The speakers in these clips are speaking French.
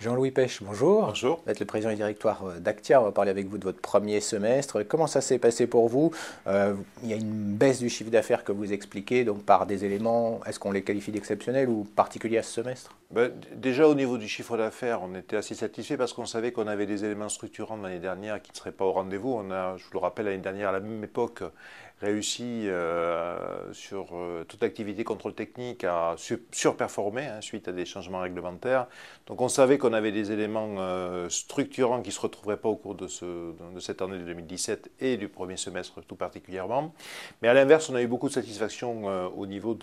Jean-Louis Pêche, bonjour. Bonjour. Vous êtes le président du directoire d'Actia. On va parler avec vous de votre premier semestre. Comment ça s'est passé pour vous? Il y a une baisse du chiffre d'affaires que vous expliquez, donc par des éléments, est-ce qu'on les qualifie d'exceptionnels ou particuliers à ce semestre? Déjà au niveau du chiffre d'affaires, on était assez satisfait parce qu'on savait qu'on avait des éléments structurants de l'année dernière qui ne seraient pas au rendez-vous. On a, je vous le rappelle, l'année dernière à la même époque, réussi sur toute l'activité contrôle technique à surperformer suite à des changements réglementaires. Donc on savait qu'on avait des éléments structurants qui ne se retrouveraient pas au cours de cette année de 2017 et du premier semestre tout particulièrement. Mais à l'inverse, on a eu beaucoup de satisfaction au niveau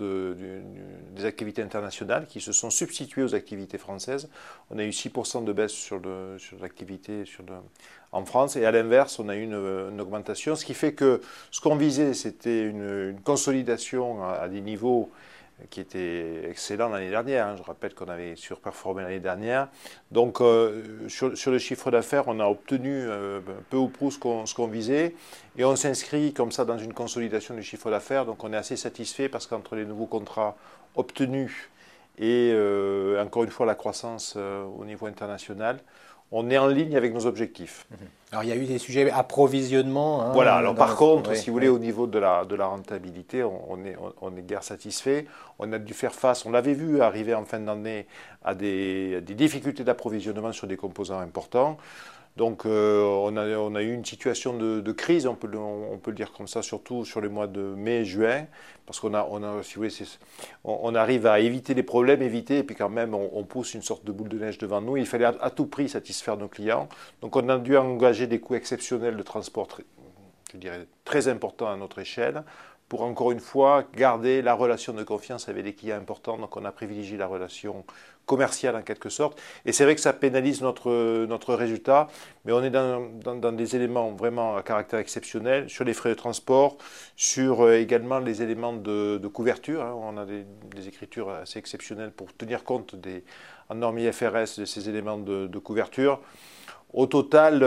des activités internationales qui se sont substituées aux activités françaises. On a eu 6% de baisse sur l'activité en France et à l'inverse, on a eu une augmentation, ce qui fait que ce qu'on visait, c'était une consolidation à des niveaux qui étaient excellents l'année dernière. Je rappelle qu'on avait surperformé l'année dernière. Donc sur le chiffre d'affaires, on a obtenu peu ou prou ce qu'on visait et on s'inscrit comme ça dans une consolidation du chiffre d'affaires. Donc on est assez satisfait parce qu'entre les nouveaux contrats obtenus et encore une fois la croissance au niveau international, on est en ligne avec nos objectifs. Alors il y a eu des sujets approvisionnement. Voilà, alors par contre, si vous voulez, au niveau de la rentabilité, on est guère satisfait. On a dû faire face, on l'avait vu arriver en fin d'année, à des difficultés d'approvisionnement sur des composants importants. Donc on a eu une situation de crise, on peut le dire comme ça, surtout sur les mois de mai et juin, parce si vous voulez, on arrive à éviter les problèmes, et puis quand même on pousse une sorte de boule de neige devant nous. Il fallait à tout prix satisfaire nos clients. Donc on a dû engager des coûts exceptionnels de transport, je dirais, très importants à notre échelle, pour encore une fois garder la relation de confiance avec les clients importants. Donc on a privilégié la relation commerciale en quelque sorte. Et c'est vrai que ça pénalise notre résultat, mais on est dans des éléments vraiment à caractère exceptionnel, sur les frais de transport, sur également les éléments de couverture. On a des écritures assez exceptionnelles pour tenir compte en norme IFRS de ces éléments de couverture. Au total,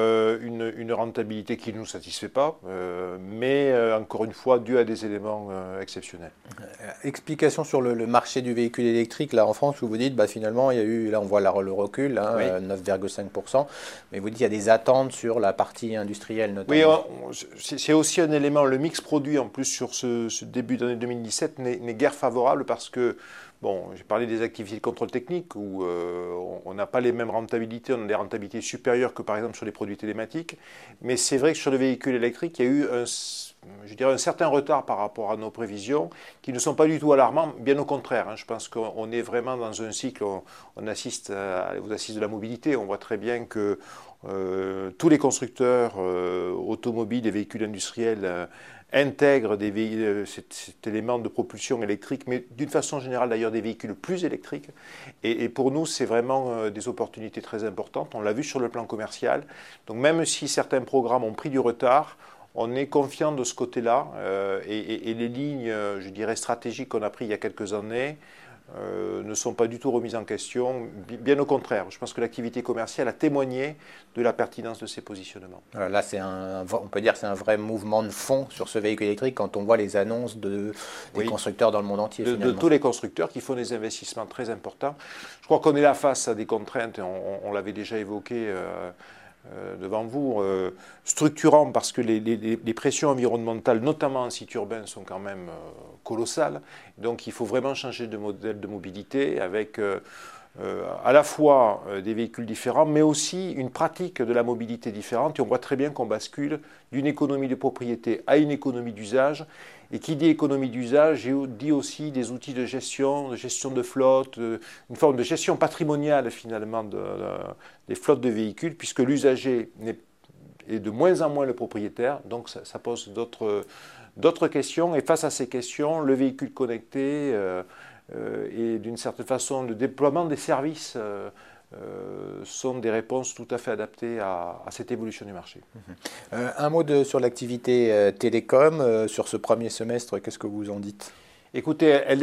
une rentabilité qui ne nous satisfait pas, mais encore une fois, due à des éléments exceptionnels. Explication sur le marché du véhicule électrique, là en France, où vous dites, finalement, il y a eu, là on voit le recul, Oui. 9,5%, mais vous dites qu'il y a des attentes sur la partie industrielle notamment. Oui, c'est aussi un élément, le mix produit en plus sur ce début d'année 2017 n'est guère favorable parce que, bon, j'ai parlé des activités de contrôle technique où on n'a pas les mêmes rentabilités, on a des rentabilités supérieures que par exemple sur les produits télématiques, mais c'est vrai que sur le véhicule électrique, il y a eu un certain retard par rapport à nos prévisions qui ne sont pas du tout alarmants, bien au contraire. Je pense qu'on est vraiment dans un cycle, on assiste aux assises de la mobilité, on voit très bien que tous les constructeurs automobiles et véhicules industriels intègrent cet élément de propulsion électrique, mais d'une façon générale d'ailleurs des véhicules plus électriques. Et pour nous, c'est vraiment des opportunités très importantes. On l'a vu sur le plan commercial. Donc même si certains programmes ont pris du retard, on est confiant de ce côté-là. Et les lignes, je dirais, stratégiques qu'on a prises il y a quelques années, ne sont pas du tout remises en question, bien au contraire. Je pense que l'activité commerciale a témoigné de la pertinence de ces positionnements. Voilà, là, on peut dire que c'est un vrai mouvement de fond sur ce véhicule électrique quand on voit les annonces des constructeurs dans le monde entier. De tous les constructeurs qui font des investissements très importants. Je crois qu'on est là face à des contraintes, et on l'avait déjà évoqué devant vous, structurant parce que les pressions environnementales, notamment en site urbain, sont quand même colossales. Donc il faut vraiment changer de modèle de mobilité avec à la fois des véhicules différents, mais aussi une pratique de la mobilité différente. Et on voit très bien qu'on bascule d'une économie de propriété à une économie d'usage. Et qui dit économie d'usage dit aussi des outils de gestion de flotte, une forme de gestion patrimoniale finalement des flottes de véhicules, puisque l'usager est de moins en moins le propriétaire. Donc ça pose d'autres questions. Et face à ces questions, le véhicule connecté et d'une certaine façon le déploiement des services sont des réponses tout à fait adaptées à cette évolution du marché. Un mot sur l'activité télécom, sur ce premier semestre, qu'est-ce que vous en dites? Écoutez, elle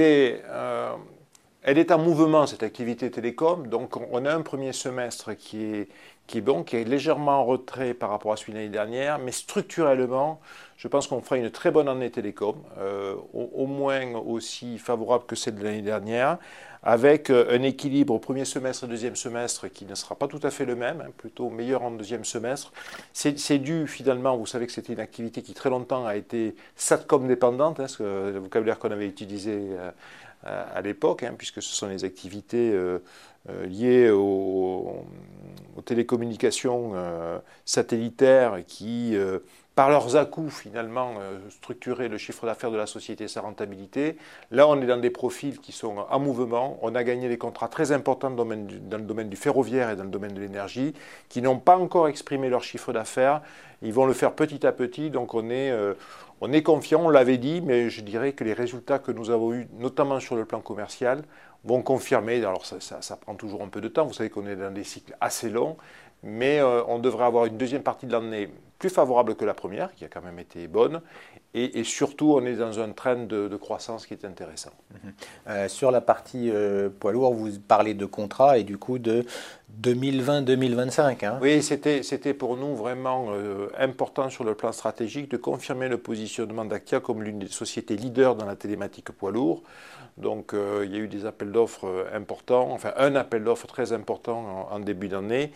est en mouvement, cette activité télécom. Donc on a un premier semestre qui est bon, qui est légèrement en retrait par rapport à celui de l'année dernière, mais structurellement, je pense qu'on fera une très bonne année télécom, au moins aussi favorable que celle de l'année dernière, avec un équilibre au premier semestre et deuxième semestre qui ne sera pas tout à fait le même, plutôt meilleur en deuxième semestre. C'est dû finalement, vous savez que c'était une activité qui très longtemps a été SATCOM dépendante, le vocabulaire qu'on avait utilisé à l'époque, puisque ce sont les activités liées aux télécommunications satellitaires qui, par leurs à-coups, finalement, structuraient le chiffre d'affaires de la société et sa rentabilité. Là, on est dans des profils qui sont en mouvement. On a gagné des contrats très importants dans le domaine du ferroviaire et dans le domaine de l'énergie, qui n'ont pas encore exprimé leur chiffre d'affaires. Ils vont le faire petit à petit, donc on est confiant, on l'avait dit, mais je dirais que les résultats que nous avons eus, notamment sur le plan commercial, vont confirmer. Alors ça prend toujours un peu de temps, vous savez qu'on est dans des cycles assez longs, mais on devrait avoir une deuxième partie de l'année plus favorable que la première, qui a quand même été bonne, et surtout on est dans un trend de croissance qui est intéressant. Sur la partie poids lourd, vous parlez de contrat et du coup de 2020-2025. Oui, c'était pour nous vraiment important sur le plan stratégique de confirmer le positionnement d'Actia comme l'une des sociétés leaders dans la télématique poids lourd. Donc il y a eu des appels d'offres importants, enfin un appel d'offres très important en début d'année.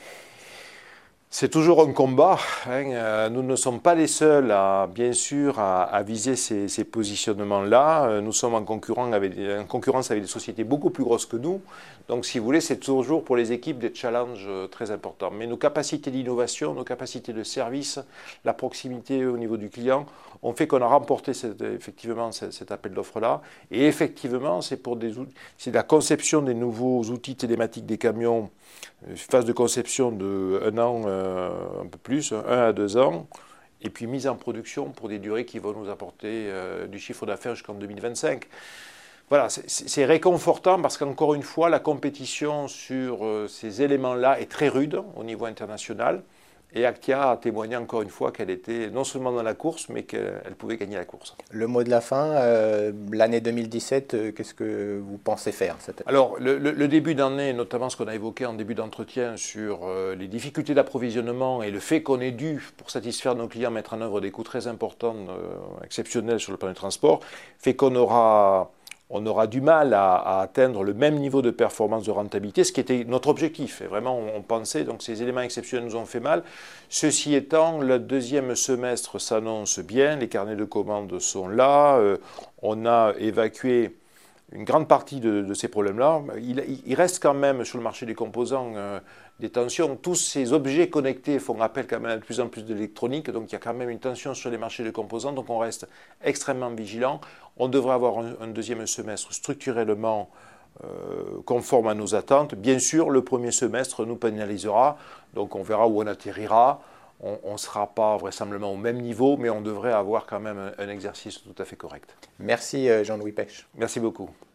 C'est toujours un combat. Nous ne sommes pas les seuls, bien sûr, à viser ces positionnements-là. Nous sommes en concurrence avec des sociétés beaucoup plus grosses que nous. Donc, si vous voulez, c'est toujours pour les équipes des challenges très importants. Mais nos capacités d'innovation, nos capacités de service, la proximité au niveau du client, ont fait qu'on a remporté effectivement cet appel d'offres-là. Et effectivement, c'est la conception des nouveaux outils télématiques des camions, phase de conception de 1 an, un peu plus, 1 à 2 ans, et puis mise en production pour des durées qui vont nous apporter du chiffre d'affaires jusqu'en 2025. Voilà, c'est réconfortant parce qu'encore une fois, la compétition sur ces éléments-là est très rude au niveau international. Et Actia a témoigné encore une fois qu'elle était non seulement dans la course, mais qu'elle pouvait gagner la course. Le mot de la fin, l'année 2017, qu'est-ce que vous pensez faire cette année? Alors, le début d'année, notamment ce qu'on a évoqué en début d'entretien sur les difficultés d'approvisionnement et le fait qu'on ait dû, pour satisfaire nos clients, mettre en œuvre des coûts très importants, exceptionnels sur le plan du transport, fait qu'on aura du mal à atteindre le même niveau de performance de rentabilité, ce qui était notre objectif. Et vraiment, on pensait, donc ces éléments exceptionnels nous ont fait mal. Ceci étant, le deuxième semestre s'annonce bien, les carnets de commandes sont là, on a évacué une grande partie de ces problèmes-là. Il reste quand même sur le marché des composants des tensions. Tous ces objets connectés font appel quand même à de plus en plus d'électronique, donc il y a quand même une tension sur les marchés de composants, donc on reste extrêmement vigilant. On devrait avoir un deuxième semestre structurellement conforme à nos attentes. Bien sûr, le premier semestre nous pénalisera, donc on verra où on atterrira. On ne sera pas vraisemblablement au même niveau, mais on devrait avoir quand même un exercice tout à fait correct. Merci Jean-Louis Pech. Merci beaucoup.